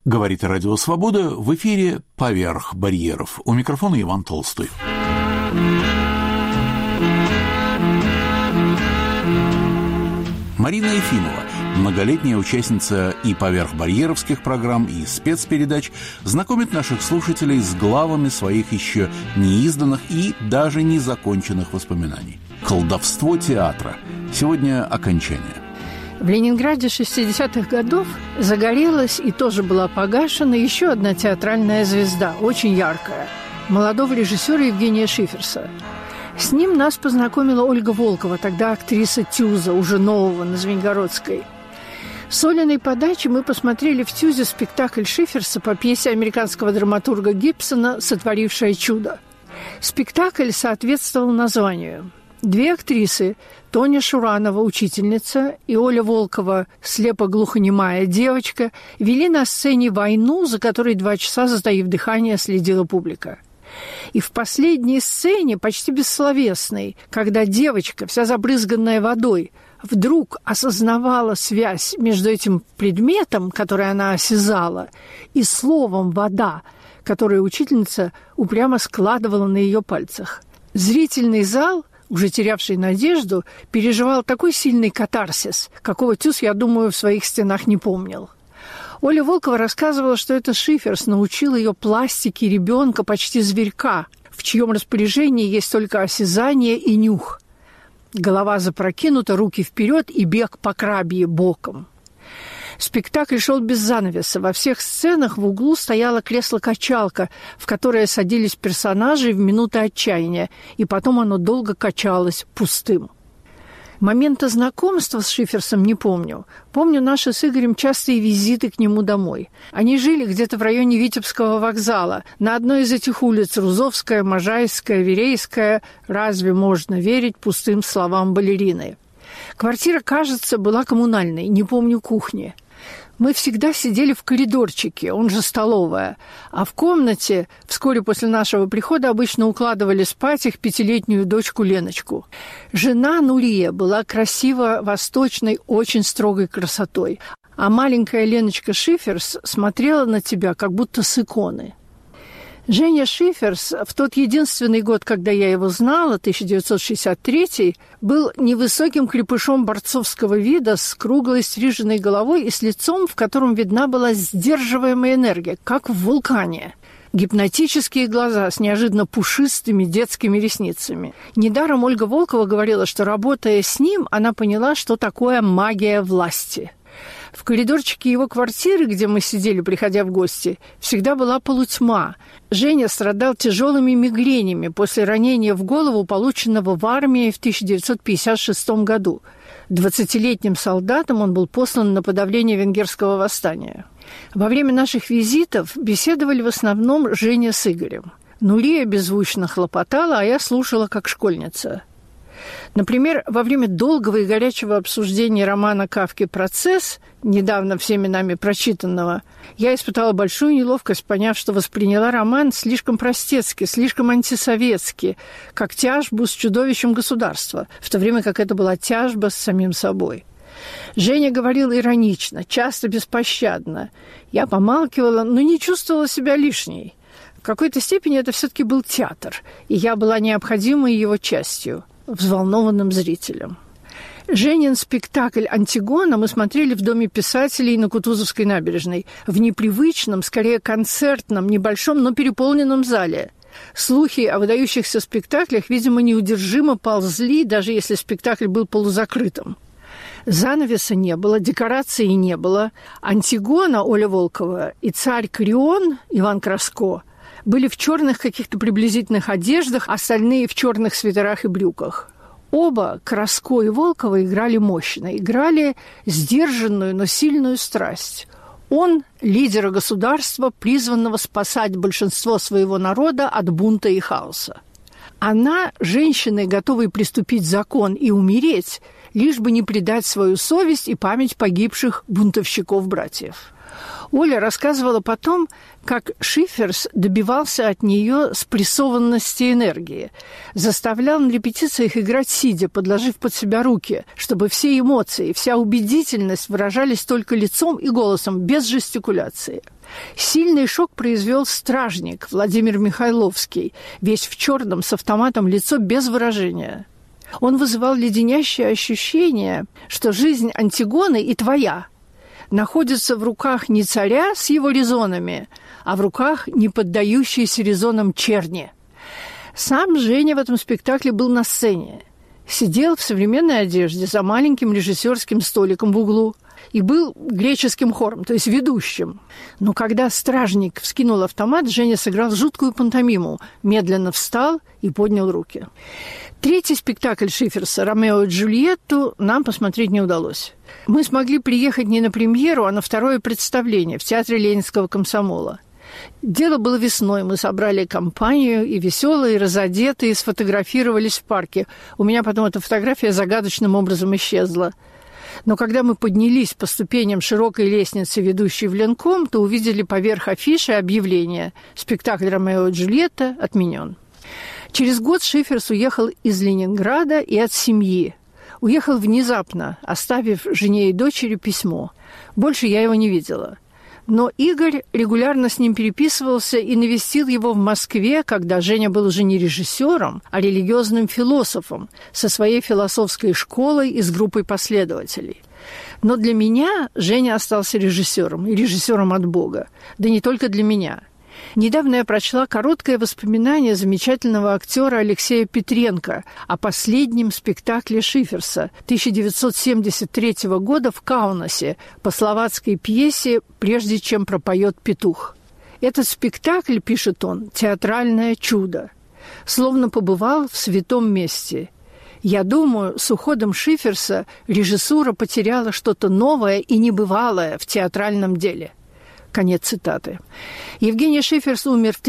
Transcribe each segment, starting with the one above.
Говорит Радио Свобода, в эфире «Поверх барьеров». У микрофона Иван Толстой. Марина Ефимова, многолетняя участница и поверхбарьеровских программ, и спецпередач, знакомит наших слушателей с главами своих еще неизданных и даже незаконченных воспоминаний. Колдовство театра. Сегодня окончание. В Ленинграде 60-х годов загорелась и тоже была погашена еще одна театральная звезда, очень яркая, молодого режиссера Евгения Шиферса. С ним нас познакомила Ольга Волкова, тогда актриса Тюза, уже нового, на Звенигородской. С Олиной подачи мы посмотрели в Тюзе спектакль Шиферса по пьесе американского драматурга Гибсона «Сотворившее чудо». Спектакль соответствовал названию. Две актрисы, Тоня Шуранова, учительница, и Оля Волкова, слепо-глухонемая девочка, вели на сцене войну, за которой 2 часа, затаив дыхание, следила публика. И в последней сцене, почти бессловесной, когда девочка, вся забрызганная водой, вдруг осознавала связь между этим предметом, который она осязала, и словом «вода», которое учительница упрямо складывала на ее пальцах. Зрительный зал, уже терявший надежду, переживал такой сильный катарсис, какого Тюз, я думаю, в своих стенах не помнил. Оля Волкова рассказывала, что это Шиферс научил ее пластике ребенка, почти зверька, в чьем распоряжении есть только осязание и нюх. Голова запрокинута, руки вперед и бег по крабье боком. Спектакль шел без занавеса. Во всех сценах в углу стояло кресло-качалка, в которое садились персонажи в минуты отчаяния, и потом оно долго качалось пустым. Момента знакомства с Шиферсом не помню. Помню наши с Игорем частые визиты к нему домой. Они жили где-то в районе Витебского вокзала, на одной из этих улиц: Рузовская, Можайская, Верейская. Разве можно верить пустым словам балерины? Квартира, кажется, была коммунальной, не помню кухни. Мы всегда сидели в коридорчике, он же столовая, а в комнате вскоре после нашего прихода обычно укладывали спать их 5-летнюю дочку Леночку. Жена Нурия была красива восточной, очень строгой красотой, а маленькая Леночка Шиферс смотрела на тебя, как будто с иконы. Женя Шиферс в тот единственный год, когда я его знала, 1963, был невысоким крепышом борцовского вида с круглой стриженной головой и с лицом, в котором видна была сдерживаемая энергия, как в вулкане. Гипнотические глаза с неожиданно пушистыми детскими ресницами. Недаром Ольга Волкова говорила, что, работая с ним, она поняла, что такое магия власти. В коридорчике его квартиры, где мы сидели, приходя в гости, всегда была полутьма. Женя страдал тяжелыми мигренями после ранения в голову, полученного в армии в 1956 году. 20-летним солдатом он был послан на подавление венгерского восстания. Во время наших визитов беседовали в основном Женя с Игорем. Нурия беззвучно хлопотала, а я слушала как школьница. Например, во время долгого и горячего обсуждения романа Кафки «Процесс», недавно всеми нами прочитанного, я испытала большую неловкость, поняв, что восприняла роман слишком простецки, слишком антисоветски, как тяжбу с чудовищем государства, в то время как это была тяжба с самим собой. Женя говорил иронично, часто беспощадно. Я помалкивала, но не чувствовала себя лишней. В какой-то степени это все-таки был театр, и я была необходимой его частью, взволнованным зрителем. Женин спектакль «Антигона» мы смотрели в Доме писателей на Кутузовской набережной, в непривычном, скорее концертном, небольшом, но переполненном зале. Слухи о выдающихся спектаклях, видимо, неудержимо ползли, даже если спектакль был полузакрытым. Занавеса не было, декораций не было. «Антигона» Оля Волкова и «Царь Крион» Иван Краско были в черных каких-то приблизительных одеждах, остальные в черных свитерах и брюках. Оба, Краско и Волкова, играли мощно, играли сдержанную, но сильную страсть. Он – лидера государства, призванного спасать большинство своего народа от бунта и хаоса. Она – женщина, готовая приступить закон и умереть, лишь бы не предать свою совесть и память погибших бунтовщиков-братьев. Оля рассказывала потом, как Шиферс добивался от нее спрессованности энергии, заставлял на репетициях играть сидя, подложив под себя руки, чтобы все эмоции, вся убедительность выражались только лицом и голосом, без жестикуляции. Сильный шок произвел стражник Владимир Михайловский, весь в черном, с автоматом, лицо без выражения. Он вызывал леденящее ощущение, что жизнь Антигоны и твоя находится в руках не царя с его резонами, а в руках не поддающейся резонам черни. Сам Женя в этом спектакле был на сцене. Сидел в современной одежде за маленьким режиссерским столиком в углу и был греческим хором, то есть ведущим. Но когда стражник вскинул автомат, Женя сыграл жуткую пантомиму, медленно встал и поднял руки. Третий спектакль Шиферса «Ромео и Джульетту» нам посмотреть не удалось. Мы смогли приехать не на премьеру, а на второе представление в Театре Ленинского комсомола. Дело было весной, мы собрали компанию, и веселые, и разодетые, сфотографировались в парке. У меня потом эта фотография загадочным образом исчезла. Но когда мы поднялись по ступеням широкой лестницы, ведущей в Ленком, то увидели поверх афиши объявление: спектакль «Ромео и Джульетта» отменен. Через год Шиферс уехал из Ленинграда и от семьи. Уехал внезапно, оставив жене и дочери письмо. Больше я его не видела. Но Игорь регулярно с ним переписывался и навестил его в Москве, когда Женя был уже не режиссером, а религиозным философом со своей философской школой и с группой последователей. Но для меня Женя остался режиссером, и режиссером от Бога. Да не только для меня. Недавно я прочла короткое воспоминание замечательного актера Алексея Петренко о последнем спектакле Шиферса 1973 года в Каунасе по словацкой пьесе «Прежде чем пропоет петух». Этот спектакль, пишет он, театральное чудо. Словно побывал в святом месте. Я думаю, с уходом Шиферса режиссура потеряла что-то новое и небывалое в театральном деле. Конец цитаты. Евгений Шиферс умер в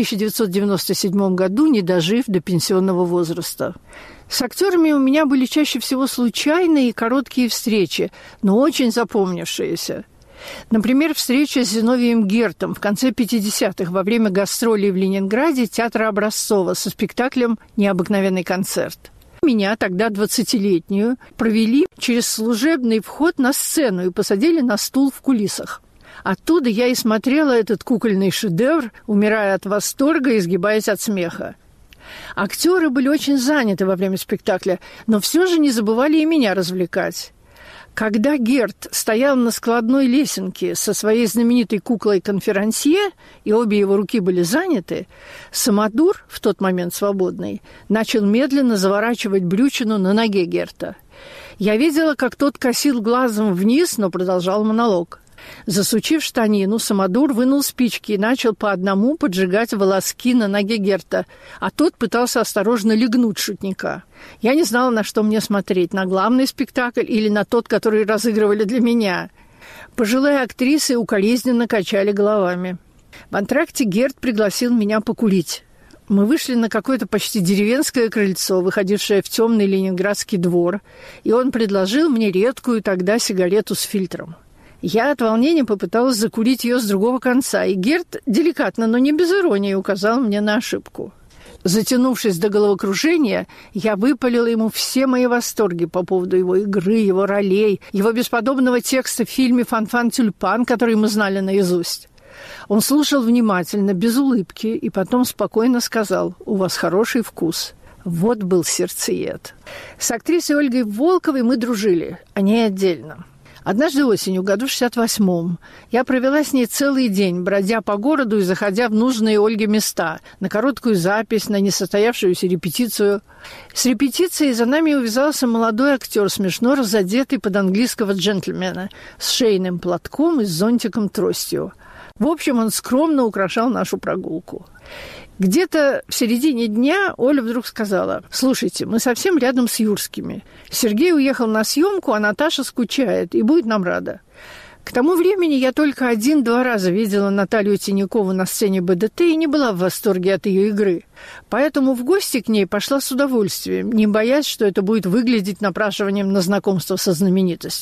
1997 году, не дожив до пенсионного возраста. С актерами у меня были чаще всего случайные и короткие встречи, но очень запомнившиеся. Например, встреча с Зиновием Гертом в конце 50-х во время гастролей в Ленинграде театра Образцова со спектаклем «Необыкновенный концерт». Меня, тогда 20-летнюю, провели через служебный вход на сцену и посадили на стул в кулисах. Оттуда я и смотрела этот кукольный шедевр, умирая от восторга и изгибаясь от смеха. Актеры были очень заняты во время спектакля, но все же не забывали и меня развлекать. Когда Герт стоял на складной лесенке со своей знаменитой куклой-конферансье, и обе его руки были заняты, Самодур, в тот момент свободный, начал медленно заворачивать брючину на ноге Герта. Я видела, как тот косил глазом вниз, но продолжал монолог. Засучив штанину, Самодур вынул спички и начал по одному поджигать волоски на ноге Герта, а тот пытался осторожно лягнуть шутника. Я не знала, на что мне смотреть, на главный спектакль или на тот, который разыгрывали для меня. Пожилые актрисы укоризненно качали головами. В антракте Герт пригласил меня покурить. Мы вышли на какое-то почти деревенское крыльцо, выходившее в темный ленинградский двор, и он предложил мне редкую тогда сигарету с фильтром. Я от волнения попыталась закурить ее с другого конца, и Герт деликатно, но не без иронии, указал мне на ошибку. Затянувшись до головокружения, я выпалила ему все мои восторги по поводу его игры, его ролей, его бесподобного текста в фильме «Фан-фан-тюльпан», который мы знали наизусть. Он слушал внимательно, без улыбки, и потом спокойно сказал: «У вас хороший вкус». Вот был сердцеед. С актрисой Ольгой Волковой мы дружили, о ней отдельно. Однажды осенью, году в 68-м, я провела с ней целый день, бродя по городу и заходя в нужные Ольге места, на короткую запись, на несостоявшуюся репетицию. С репетицией за нами увязался молодой актер, смешно разодетый под английского джентльмена, с шейным платком и с зонтиком-тростью. В общем, он скромно украшал нашу прогулку. Где-то в середине дня Оля вдруг сказала: «Слушайте, мы совсем рядом с Юрскими. Сергей уехал на съемку, а Наташа скучает и будет нам рада». К тому времени я только 1-2 раза видела Наталью Тинякову на сцене БДТ и не была в восторге от ее игры. Поэтому в гости к ней пошла с удовольствием, не боясь, что это будет выглядеть напрашиванием на знакомство со знаменитостью.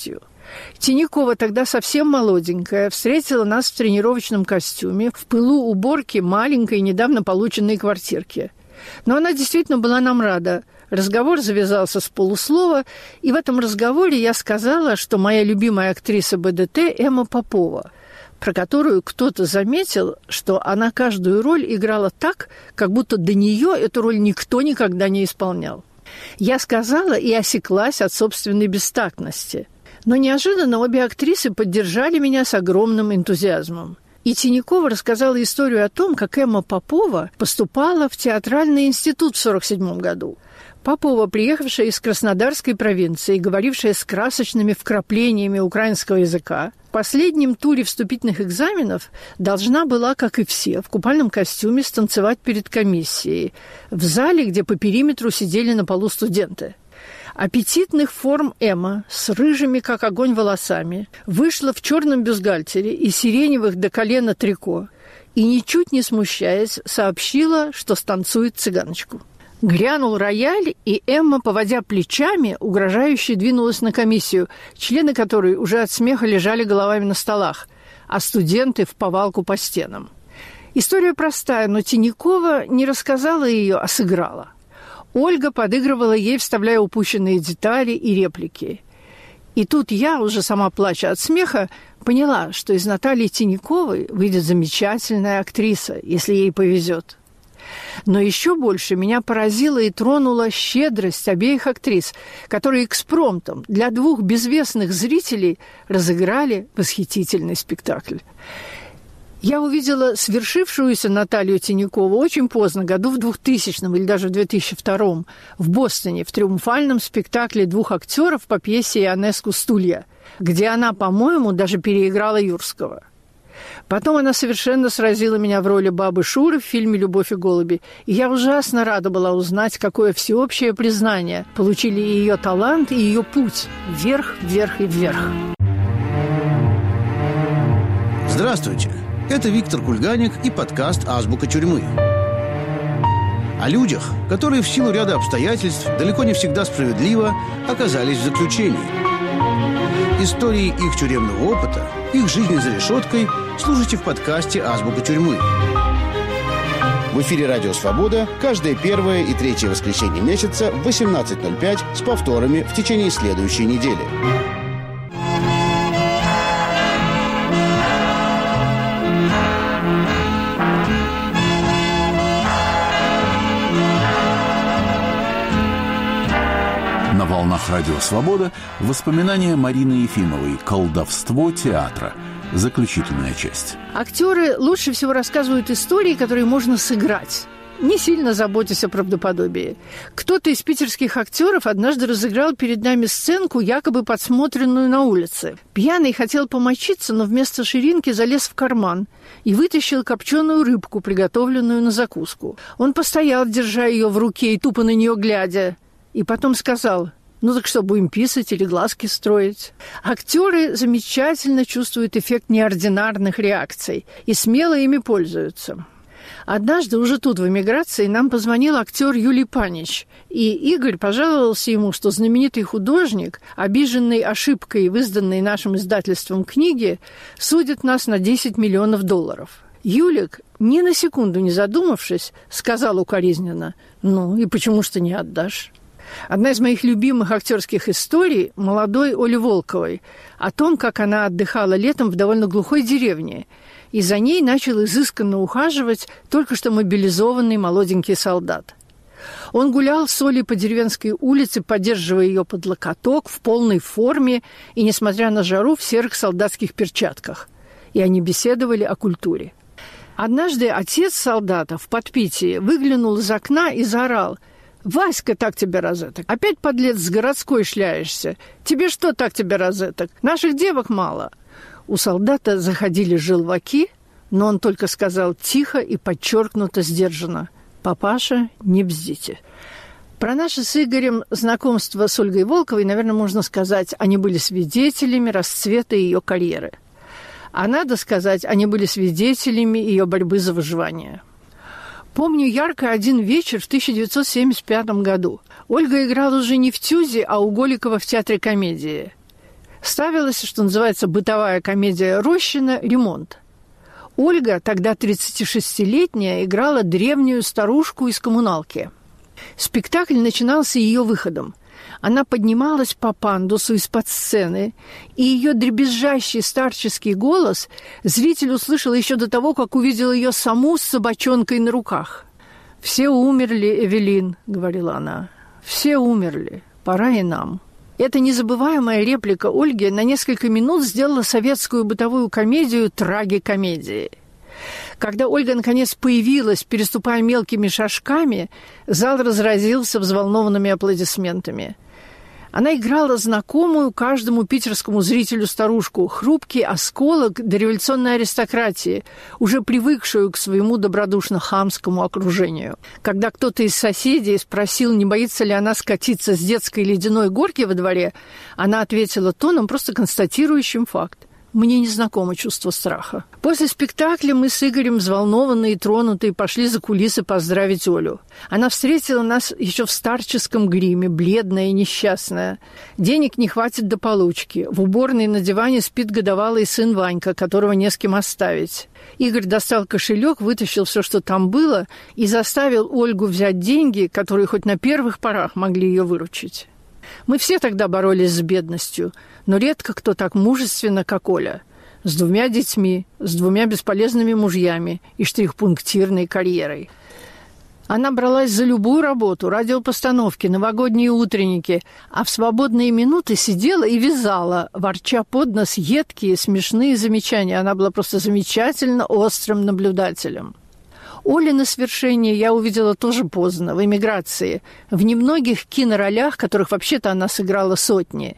Тинякова, тогда совсем молоденькая, встретила нас в тренировочном костюме в пылу уборки маленькой, недавно полученной квартирки. Но она действительно была нам рада. Разговор завязался с полуслова, и в этом разговоре я сказала, что моя любимая актриса БДТ Эмма Попова, про которую кто-то заметил, что она каждую роль играла так, как будто до нее эту роль никто никогда не исполнял. Я сказала и осеклась от собственной бестактности. Но неожиданно обе актрисы поддержали меня с огромным энтузиазмом. И Тинякова рассказала историю о том, как Эмма Попова поступала в театральный институт в 1947 году. Попова, приехавшая из Краснодарской провинции, говорившая с красочными вкраплениями украинского языка, в последнем туре вступительных экзаменов должна была, как и все, в купальном костюме станцевать перед комиссией в зале, где по периметру сидели на полу студенты. Аппетитных форм Эмма с рыжими, как огонь, волосами вышла в черном бюстгальтере и сиреневых до колена трико и, ничуть не смущаясь, сообщила, что станцует цыганочку. Грянул рояль, и Эмма, поводя плечами, угрожающе двинулась на комиссию, члены которой уже от смеха лежали головами на столах, а студенты в повалку по стенам. История простая, но Тинякова не рассказала ее, а сыграла. Ольга подыгрывала ей, вставляя упущенные детали и реплики. И тут я, уже сама плача от смеха, поняла, что из Натальи Тиняковой выйдет замечательная актриса, если ей повезет. Но еще больше меня поразила и тронула щедрость обеих актрис, которые экспромтом для двух безвестных зрителей разыграли восхитительный спектакль. Я увидела свершившуюся Наталью Тинякову очень поздно, году в 2000 или даже в 2002 в Бостоне, в триумфальном спектакле двух актеров по пьесе Ионеску «Стулья», где она, по-моему, даже переиграла Юрского. Потом она совершенно сразила меня в роли бабы Шуры в фильме «Любовь и голуби», и я ужасно рада была узнать, какое всеобщее признание получили и ее талант, и ее путь вверх, вверх и вверх. Здравствуйте! Это Виктор Кульганик и подкаст «Азбука тюрьмы». О людях, которые в силу ряда обстоятельств, далеко не всегда справедливо, оказались в заключении. Истории их тюремного опыта, их жизни за решеткой слушайте в подкасте «Азбука тюрьмы». В эфире «Радио Свобода» каждое первое и третье воскресенье месяца в 18:05 с повторами в течение следующей недели. На волнах «Радио Свобода» воспоминания Марины Ефимовой «Колдовство театра». Заключительная часть. Актеры лучше всего рассказывают истории, которые можно сыграть, не сильно заботясь о правдоподобии. Кто-то из питерских актеров однажды разыграл перед нами сценку, якобы подсмотренную на улице. Пьяный хотел помочиться, но вместо ширинки залез в карман и вытащил копченую рыбку, приготовленную на закуску. Он постоял, держа ее в руке и тупо на нее глядя, и потом сказал: «Ну так что, будем писать или глазки строить?» Актеры замечательно чувствуют эффект неординарных реакций и смело ими пользуются. Однажды, уже тут, в эмиграции, нам позвонил актер Юлий Панич, и Игорь пожаловался ему, что знаменитый художник, обиженный ошибкой в изданной нашим издательством книге, судит нас на $10 миллионов. Юлик, ни на секунду не задумавшись, сказал укоризненно: «Ну, и почему ж ты не отдашь?» Одна из моих любимых актерских историй – молодой Оли Волковой, о том, как она отдыхала летом в довольно глухой деревне, и за ней начал изысканно ухаживать только что мобилизованный молоденький солдат. Он гулял с Олей по деревенской улице, поддерживая ее под локоток, в полной форме и, несмотря на жару, в серых солдатских перчатках. И они беседовали о культуре. Однажды отец солдата в подпитии выглянул из окна и заорал: «Васька, так тебе розеток! Опять, подлец, с городской шляешься! Тебе что так тебе розеток? Наших девок мало!» У солдата заходили желваки, но он только сказал тихо и подчеркнуто сдержанно: «Папаша, не бздите». Про наше с Игорем знакомство с Ольгой Волковой, наверное, можно сказать, они были свидетелями расцвета ее карьеры. А надо сказать, они были свидетелями ее борьбы за выживание. Помню ярко один вечер в 1975 году. Ольга играла уже не в «Тюзе», а у Голикова в Театре комедии. Ставилась, что называется, бытовая комедия Рощина «Ремонт». Ольга, тогда 36-летняя, играла древнюю старушку из «Коммуналки». Спектакль начинался ее выходом. Она поднималась по пандусу из-под сцены, и ее дребезжащий старческий голос зритель услышал еще до того, как увидел ее саму с собачонкой на руках. «Все умерли, Эвелин», — говорила она. «Все умерли. Пора и нам». Эта незабываемая реплика Ольги на несколько минут сделала советскую бытовую комедию трагикомедией. Когда Ольга, наконец, появилась, переступая мелкими шажками, зал разразился взволнованными аплодисментами. Она играла знакомую каждому питерскому зрителю старушку, хрупкий осколок дореволюционной аристократии, уже привыкшую к своему добродушно-хамскому окружению. Когда кто-то из соседей спросил, не боится ли она скатиться с детской ледяной горки во дворе, она ответила тоном, просто констатирующим факт. Мне не знакомо чувство страха. После спектакля мы с Игорем, взволнованные и тронутые, пошли за кулисы поздравить Олю. Она встретила нас еще в старческом гриме, бледная и несчастная. Денег не хватит до получки. В уборной на диване спит годовалый сын Ванька, которого не с кем оставить. Игорь достал кошелек, вытащил все, что там было, и заставил Ольгу взять деньги, которые хоть на первых порах могли ее выручить. Мы все тогда боролись с бедностью, но редко кто так мужественно, как Оля. С 2 детьми, с 2 бесполезными мужьями и штрихпунктирной карьерой. Она бралась за любую работу, радиопостановки, новогодние утренники, а в свободные минуты сидела и вязала, ворча под нос едкие, смешные замечания. Она была просто замечательно острым наблюдателем. Олины свершение я увидела тоже поздно, в эмиграции, в немногих киноролях, которых вообще-то она сыграла сотни.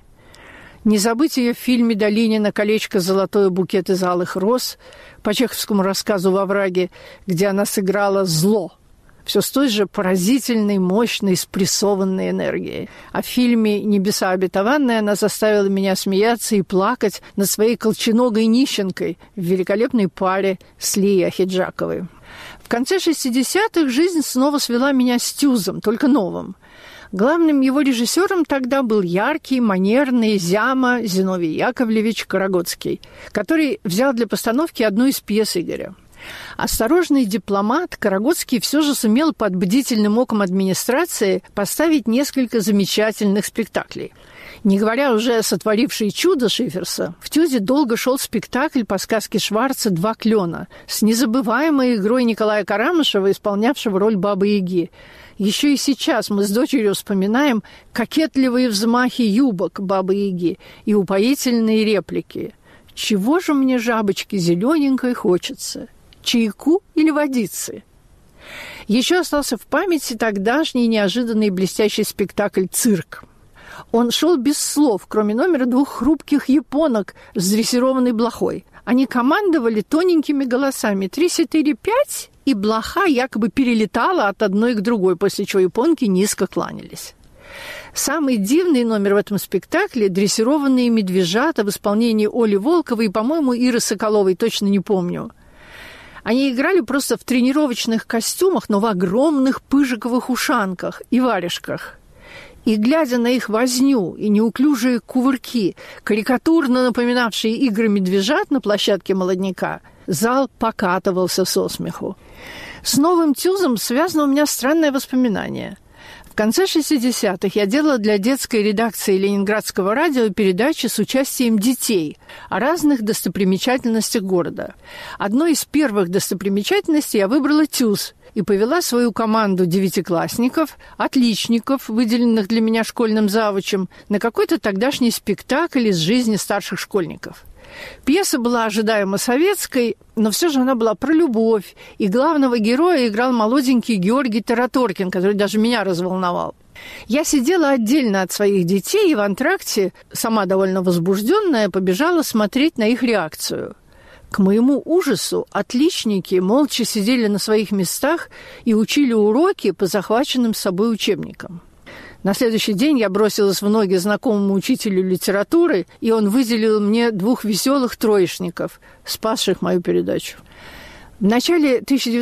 Не забыть ее в фильме Долинина «Колечко золотое, букет из алых роз», по чеховскому рассказу «Во враге», где она сыграла зло. Все с той же поразительной, мощной, спрессованной энергией. А в фильме «Небеса обетованные» она заставила меня смеяться и плакать над своей колченогой нищенкой в великолепной паре с Лией Ахеджаковой. В конце 60-х жизнь снова свела меня с Тюзом, только новым. Главным его режиссером тогда был яркий, манерный Зяма Зиновий Яковлевич Карагодский, который взял для постановки одну из пьес Игоря. Осторожный дипломат Карагодский все же сумел под бдительным оком администрации поставить несколько замечательных спектаклей. Не говоря уже о сотворившей чудо Шиферса, в Тюзе долго шел спектакль по сказке Шварца «Два клена» с незабываемой игрой Николая Карамышева, исполнявшего роль Бабы-Яги. Еще и сейчас мы с дочерью вспоминаем кокетливые взмахи юбок Бабы-Яги и упоительные реплики. «Чего же мне, жабочки, зелененькой хочется? Чайку или водицы?» Еще остался в памяти тогдашний неожиданный блестящий спектакль «Цирк». Он шел без слов, кроме номера 2 хрупких японок с дрессированной блохой. Они командовали тоненькими голосами 3-4-5, и блоха якобы перелетала от одной к другой, после чего японки низко кланялись. Самый дивный номер в этом спектакле – дрессированные медвежата в исполнении Оли Волковой и, по-моему, Иры Соколовой, точно не помню. Они играли просто в тренировочных костюмах, но в огромных пыжиковых ушанках и варежках. И, глядя на их возню и неуклюжие кувырки, карикатурно напоминавшие игры медвежат на площадке молодняка, зал покатывался со смеху. С новым Тюзом связано у меня странное воспоминание. В конце 60-х я делала для детской редакции Ленинградского радио передачи с участием детей о разных достопримечательностях города. Одной из первых достопримечательностей я выбрала Тюз и повела свою команду 9-классников, отличников, выделенных для меня школьным завучем, на какой-то тогдашний спектакль из жизни старших школьников. Пьеса была ожидаемо советской, но все же она была про любовь, и главного героя играл молоденький Георгий Тараторкин, который даже меня разволновал. Я сидела отдельно от своих детей и в антракте, сама довольно возбужденная, побежала смотреть на их реакцию. К моему ужасу отличники молча сидели на своих местах и учили уроки по захваченным с собой учебникам. На следующий день я бросилась в ноги знакомому учителю литературы, и он выделил мне 2 веселых троечников, спасших мою передачу. В начале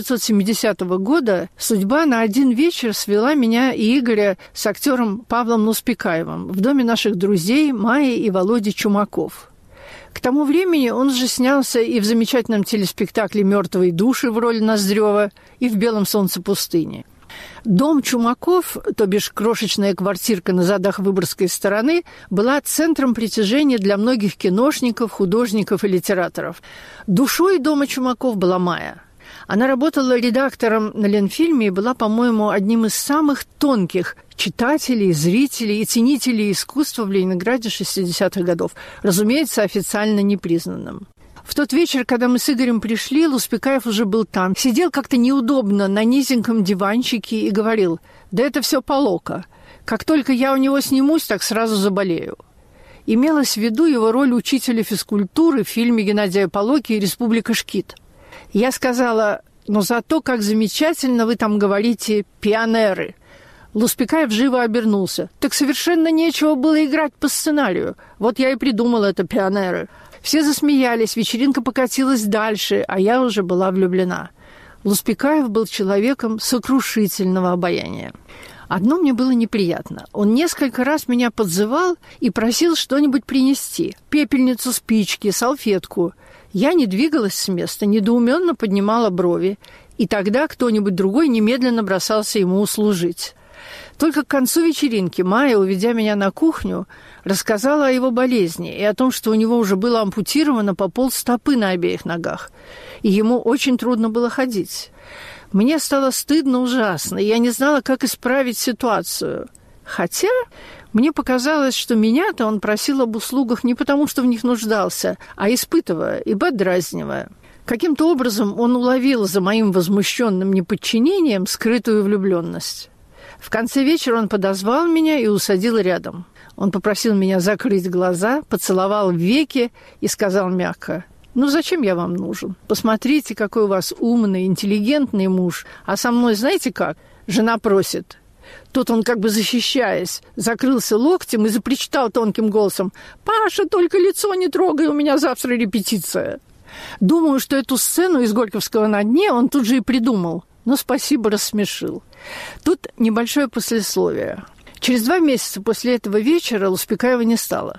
1970 года судьба на один вечер свела меня и Игоря с актером Павлом Луспекаевым в доме наших друзей Майи и Володи Чумаков. К тому времени он же снялся и в замечательном телеспектакле «Мертвые души» в роли Ноздрёва, и в «Белом солнце пустыни». Дом Чумаков, то бишь крошечная квартирка на задах Выборгской стороны, была центром притяжения для многих киношников, художников и литераторов. Душой дома Чумаков была Майя. Она работала редактором на Ленфильме и была, по-моему, одним из самых тонких читателей, зрителей и ценителей искусства в Ленинграде 60-х годов, разумеется, официально непризнанным. В тот вечер, когда мы с Игорем пришли, Луспекаев уже был там. Сидел как-то неудобно на низеньком диванчике и говорил: «Да это все Полока. Как только я у него снимусь, так сразу заболею». Имелась в виду его роль учителя физкультуры в фильме Геннадия Полоки «Республика Шкит». Я сказала: «Но зато как замечательно вы там говорите «пионеры». Луспекаев живо обернулся. «Так совершенно нечего было играть по сценарию. Вот я и придумала это «пионеры». Все засмеялись, вечеринка покатилась дальше, а я уже была влюблена. Луспекаев был человеком сокрушительного обаяния. Одно мне было неприятно. Он несколько раз меня подзывал и просил что-нибудь принести. Пепельницу, спички, салфетку. Я не двигалась с места, недоуменно поднимала брови, и тогда кто-нибудь другой немедленно бросался ему услужить. Только к концу вечеринки Майя, уведя меня на кухню, рассказала о его болезни и о том, что у него уже было ампутировано по полстопы на обеих ногах, и ему очень трудно было ходить. Мне стало стыдно ужасно, и я не знала, как исправить ситуацию. Хотя мне показалось, что меня-то он просил об услугах не потому, что в них нуждался, а испытывая и подразнивая. Каким-то образом он уловил за моим возмущенным неподчинением скрытую влюбленность. В конце вечера он подозвал меня и усадил рядом. Он попросил меня закрыть глаза, поцеловал в веки и сказал мягко: «Ну, зачем я вам нужен? Посмотрите, какой у вас умный, интеллигентный муж. А со мной знаете как? Жена просит». Тут он, как бы защищаясь, закрылся локтем и запричитал тонким голосом: «Паша, только лицо не трогай, у меня завтра репетиция». Думаю, что эту сцену из «Горьковского на дне» он тут же и придумал. Но спасибо, рассмешил. Тут небольшое послесловие. Через 2 месяца после этого вечера Луспекаева не стало.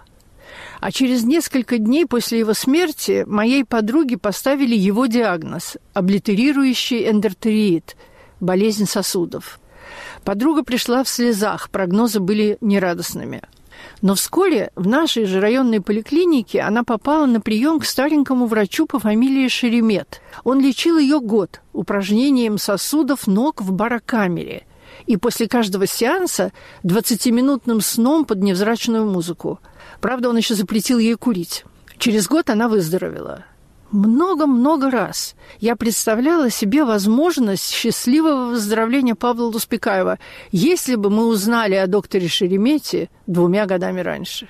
А через несколько дней после его смерти моей подруге поставили его диагноз – облитерирующий эндотериит, болезнь сосудов. Подруга пришла в слезах, прогнозы были нерадостными. Но вскоре в нашей же районной поликлинике она попала на прием к старенькому врачу по фамилии Шеремет. Он лечил ее год упражнением сосудов ног в барокамере и после каждого сеанса 20-минутным сном под невзрачную музыку. Правда, он еще запретил ей курить. Через год она выздоровела. Много-много раз я представляла себе возможность счастливого выздоровления Павла Луспекаева, если бы мы узнали о докторе Шеремете 2 годами раньше.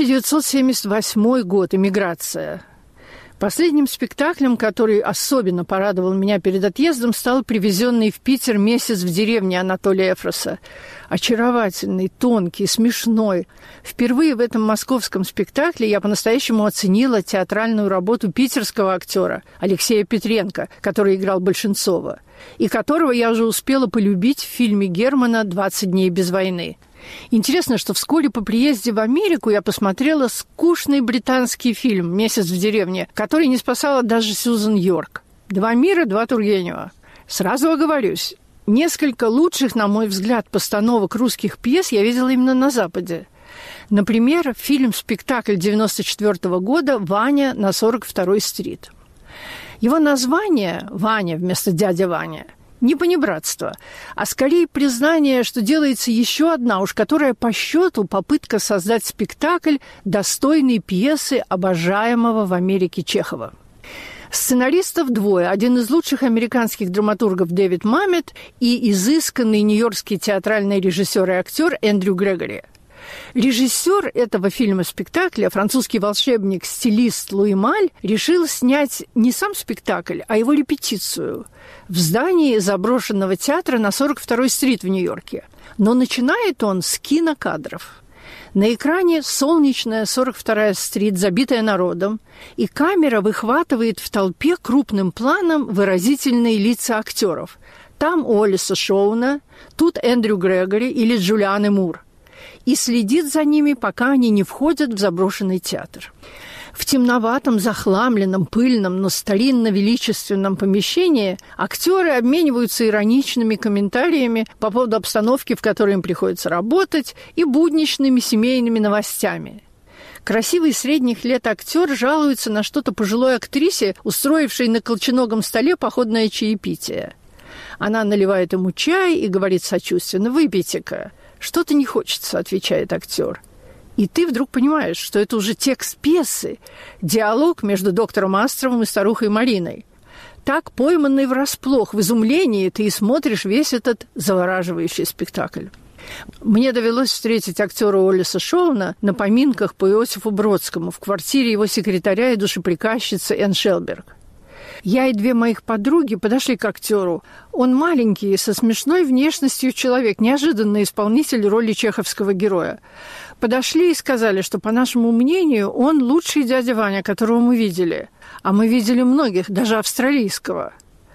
1978 год, эмиграция. Последним спектаклем, который особенно порадовал меня перед отъездом, стал привезенный в Питер «Месяц в деревне» Анатолия Эфроса. Очаровательный, тонкий, смешной. Впервые в этом московском спектакле я по-настоящему оценила театральную работу питерского актера Алексея Петренко, который играл Большинцова, и которого я уже успела полюбить в фильме Германа «20 дней без войны». Интересно, что вскоре по приезде в Америку я посмотрела скучный британский фильм «Месяц в деревне», который не спасала даже Сьюзан Йорк. 2 мира, 2 Тургенева. Сразу оговорюсь, несколько лучших, на мой взгляд, постановок русских пьес я видела именно на Западе. Например, фильм-спектакль 1994 года «Ваня на 42-й стрит». Его название «Ваня» вместо «Дядя Ваня» не понебратство, а скорее признание, что делается еще одна, уж которая по счету попытка создать спектакль, достойный пьесы обожаемого в Америке Чехова. Сценаристов 2. Один из лучших американских драматургов Дэвид Мамет и изысканный нью-йоркский театральный режиссер и актер Эндрю Грегори. Режиссер этого фильма-спектакля, французский волшебник-стилист Луи Маль, решил снять не сам спектакль, а его репетицию в здании заброшенного театра на 42-й стрит в Нью-Йорке. Но начинает он с кинокадров. На экране солнечная 42-я стрит, забитая народом, и камера выхватывает в толпе крупным планом выразительные лица актеров. Там Уоллеса Шоуна, тут Эндрю Грегори или Джулианы Мур. И следит за ними, пока они не входят в заброшенный театр. В темноватом, захламленном, пыльном, но старинно-величественном помещении актеры обмениваются ироничными комментариями по поводу обстановки, в которой им приходится работать, и будничными семейными новостями. Красивый средних лет актер жалуется на что-то пожилой актрисе, устроившей на колченогом столе походное чаепитие. Она наливает ему чай и говорит сочувственно: «Выпейте-ка». «Что-то не хочется», — отвечает актер. И ты вдруг понимаешь, что это уже текст пьесы, диалог между доктором Астровым и старухой Мариной. Так, пойманный врасплох, в изумлении, ты и смотришь весь этот завораживающий спектакль. Мне довелось встретить актера Уоллеса Шоуна на поминках по Иосифу Бродскому в квартире его секретаря и душеприказчицы Энн Шелберг. Я и две моих подруги подошли к актеру. Он маленький, со смешной внешностью человек, неожиданный исполнитель роли чеховского героя. Подошли и сказали, что, по нашему мнению, он лучший дядя Ваня, которого мы видели. А мы видели многих, даже австралийского.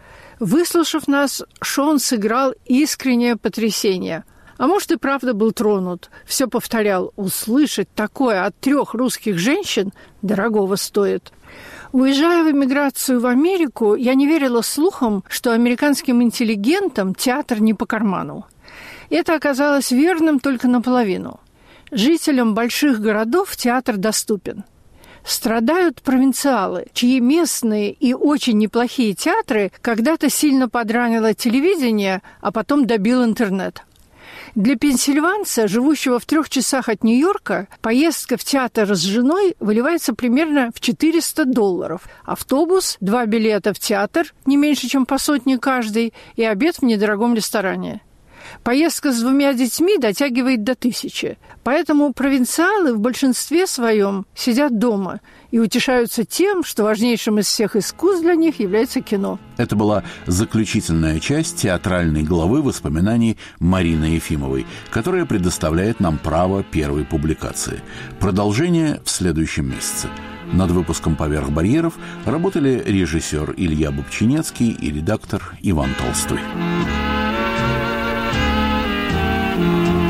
Выслушав нас, Шон сыграл искреннее потрясение. А может, и правда был тронут. Все повторял: услышать такое от 3 русских женщин дорогого стоит. Уезжая в эмиграцию в Америку, я не верила слухам, что американским интеллигентам театр не по карману. Это оказалось верным только наполовину. Жителям больших городов театр доступен. Страдают провинциалы, чьи местные и очень неплохие театры когда-то сильно подранило телевидение, а потом добил интернет. Для пенсильванца, живущего в 3 часах от Нью-Йорка, поездка в театр с женой выливается примерно в $400. Автобус, 2 билета в театр, не меньше, чем по 100 каждый, и обед в недорогом ресторане. Поездка с 2 детьми дотягивает до 1000. Поэтому провинциалы в большинстве своем сидят дома и утешаются тем, что важнейшим из всех искусств для них является кино. Это была заключительная часть театральной главы воспоминаний Марины Ефимовой, которая предоставляет нам право первой публикации. Продолжение в следующем месяце. Над выпуском «Поверх барьеров» работали режиссер Илья Бобчинецкий и редактор Иван Толстой.